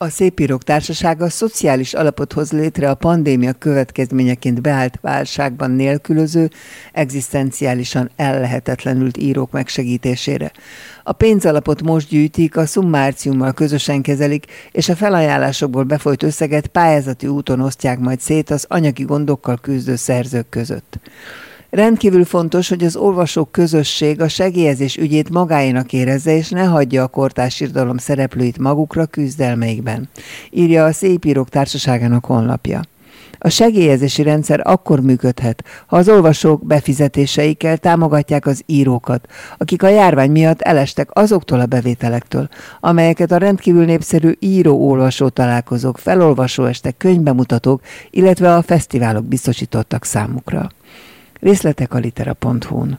A Szépírók Társasága szociális alapot hoz létre a pandémia következményeként beállt válságban nélkülöző, egzisztenciálisan ellehetetlenült írók megsegítésére. A pénzalapot most gyűjtik, a Szummárciummal közösen kezelik, és a felajánlásokból befolyt összeget pályázati úton osztják majd szét az anyagi gondokkal küzdő szerzők között. Rendkívül fontos, hogy az olvasók közösség a segélyezés ügyét magáénak érezze, és ne hagyja a kortárs irodalom szereplőit magukra küzdelmeikben, írja a Szépírók Társaságának honlapja. A segélyezési rendszer akkor működhet, ha az olvasók befizetéseikkel támogatják az írókat, akik a járvány miatt elestek azoktól a bevételektől, amelyeket a rendkívül népszerű író-olvasó találkozók, felolvasóestek, könyvbemutatók, illetve a fesztiválok biztosítottak számukra. Részletek a litera.hu-n.